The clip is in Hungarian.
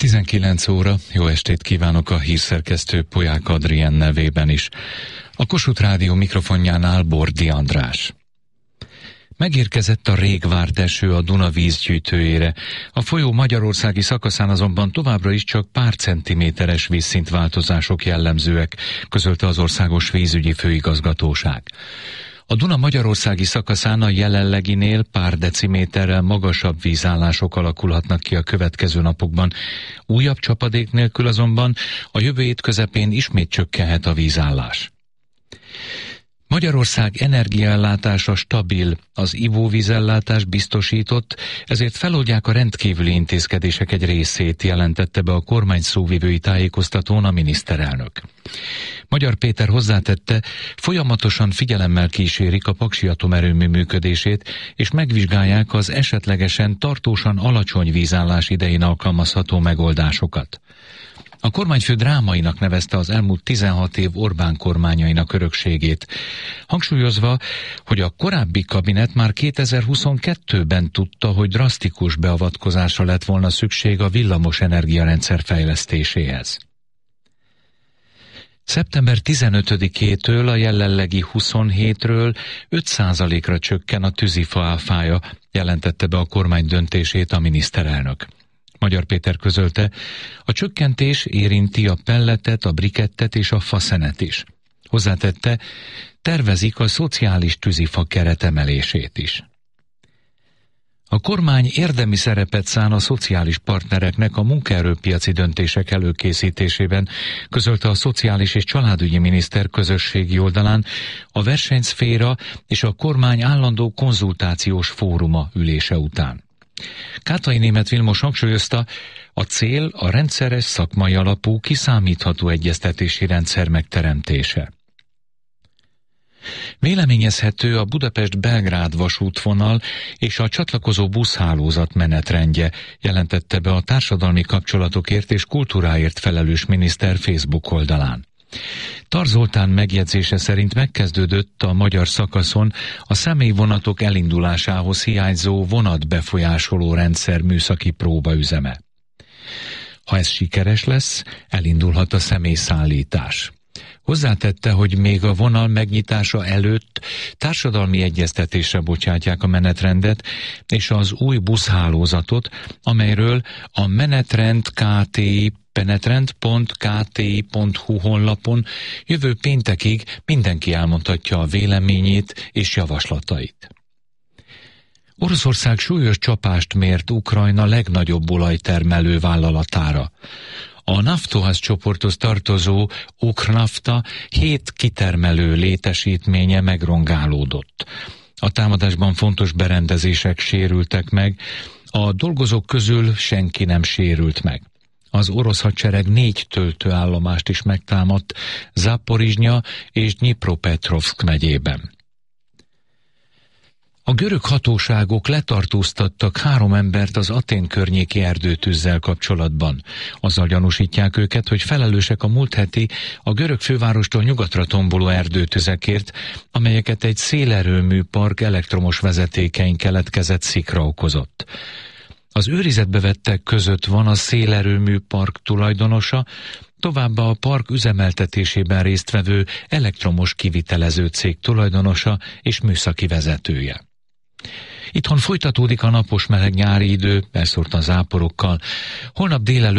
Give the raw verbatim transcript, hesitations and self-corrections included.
tizenkilenc óra, jó estét kívánok a hírszerkesztő Polyák Adrien nevében is. A Kossuth Rádió mikrofonjánál Bordi András. Megérkezett a rég várt eső a Duna vízgyűjtőjére. A folyó magyarországi szakaszán azonban továbbra is csak pár centiméteres vízszintváltozások jellemzőek, közölte az Országos Vízügyi Főigazgatóság. A Duna magyarországi szakaszán a jelenleginél pár deciméterrel magasabb vízállások alakulhatnak ki a következő napokban. Újabb csapadék nélkül azonban a jövő hét közepén ismét csökkenhet a vízállás. Magyarország energiaellátása stabil, az ivóvízellátás biztosított, ezért feloldják a rendkívüli intézkedések egy részét, jelentette be a kormány szóvivői tájékoztatón a miniszterelnök. Magyar Péter hozzátette, folyamatosan figyelemmel kísérik a Paksi atomerőmű működését, és megvizsgálják az esetlegesen tartósan alacsony vízállás idején alkalmazható megoldásokat. A kormányfő drámainak nevezte az elmúlt tizenhat év Orbán kormányainak örökségét, hangsúlyozva, hogy a korábbi kabinet már kétezer-huszonkettőben tudta, hogy drasztikus beavatkozásra lett volna szükség a villamos energiarendszer fejlesztéséhez. szeptember tizenötödikétől a jelenlegi huszonhétről öt százalékra csökken a tűzifa áfája, jelentette be a kormány döntését a miniszterelnök. Magyar Péter közölte, a csökkentés érinti a pelletet, a brikettet és a faszenet is. Hozzátette, tervezik a szociális tűzifa keretemelését is. A kormány érdemi szerepet szán a szociális partnereknek a munkaerőpiaci döntések előkészítésében, közölte a Szociális és Családügyi Miniszter közösségi oldalán a versenyszféra és a kormány állandó konzultációs fóruma ülése után. Kátai Németh Vilmos hangsúlyozta, a cél a rendszeres szakmai alapú kiszámítható egyeztetési rendszer megteremtése. Véleményezhető a Budapest-Belgrád vasútvonal és a csatlakozó buszhálózat menetrendje, jelentette be a társadalmi kapcsolatokért és kultúráért felelős miniszter Facebook oldalán. Tar Zoltán megjegyzése szerint megkezdődött a magyar szakaszon a személyvonatok elindulásához hiányzó vonatbefolyásoló rendszer műszaki próbaüzeme. Ha ez sikeres lesz, elindulhat a személyszállítás. Hozzátette, hogy még a vonal megnyitása előtt társadalmi egyeztetésre bocsátják a menetrendet és az új buszhálózatot, amelyről a Menetrend Kft. Penetrend pont kti pont hu honlapon jövő péntekig mindenki elmondhatja a véleményét és javaslatait. Oroszország súlyos csapást mért Ukrajna legnagyobb olajtermelő vállalatára. A Naftogaz csoporthoz tartozó Ukrsnafta hét kitermelő létesítménye megrongálódott. A támadásban fontos berendezések sérültek meg, a dolgozók közül senki nem sérült meg. Az orosz hadsereg négy töltőállomást is megtámadt Zaporizsnya és Dnyipropetrovszk megyében. A görög hatóságok letartóztattak három embert az Atén környéki erdőtűzzel kapcsolatban. Azzal gyanúsítják őket, hogy felelősek a múlt heti a görög fővárostól nyugatra tomboló erdőtüzekért, amelyeket egy szélerőmű park elektromos vezetékein keletkezett szikra okozott. Az őrizetbe vettek között van a szélerőmű park tulajdonosa, továbbá a park üzemeltetésében résztvevő elektromos kivitelező cég tulajdonosa és műszaki vezetője. Itthon folytatódik a napos meleg nyári idő, elszórtan záporokkal. Holnap délelőtt